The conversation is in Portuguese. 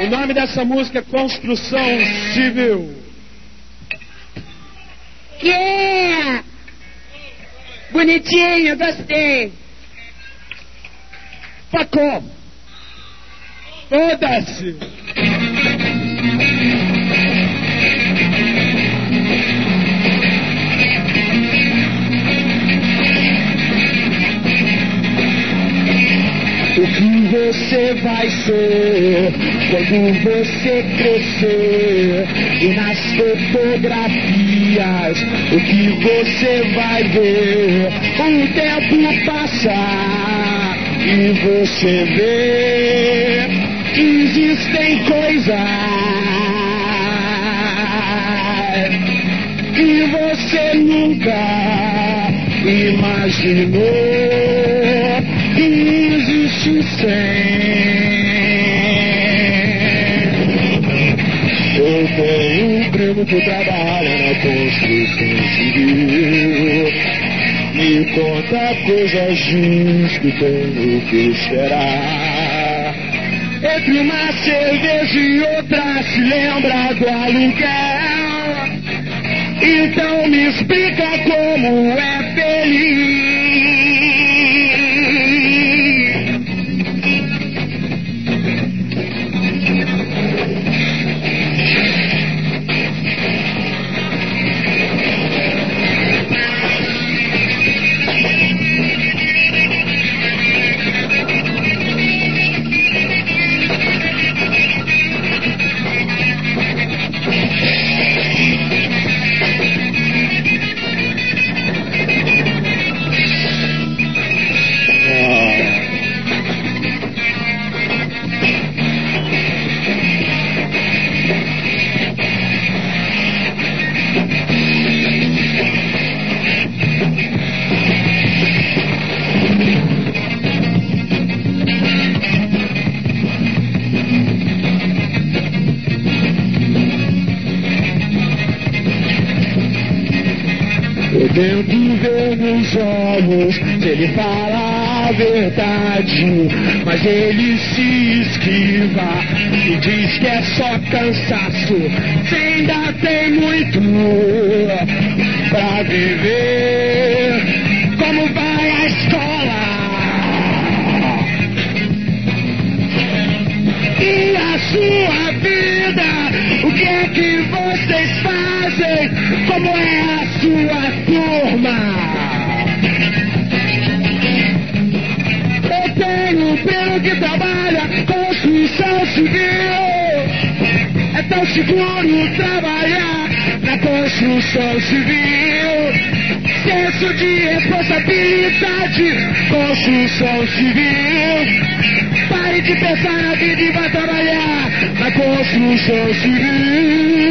O nome dessa música é Construção Civil. Yeah! Bonitinho, gostei. Facom. Foda-se. O que você vai ser quando você crescer? E nas fotografias, o que você vai ver? O tempo passar e você vê que existem coisas que você nunca imaginou que existe sem. Eu tenho um primo que trabalha na construção civil. Me conta coisas ruins que tenho que esperar. Entre uma cerveja e outra se lembra do aluguel. Então me explica como é feliz. Eu tento ver nos olhos se ele fala a verdade, mas ele se esquiva e diz que é só cansaço. Você ainda tem muito pra viver. Como vai a escola? E a sua vida? O que é que vocês fazem? Como é a sua turma? Eu tenho um primo que trabalha construção civil. É tão seguro trabalhar na construção civil. Senso de responsabilidade, construção civil. Pare de pensar na vida e vai trabalhar na construção civil.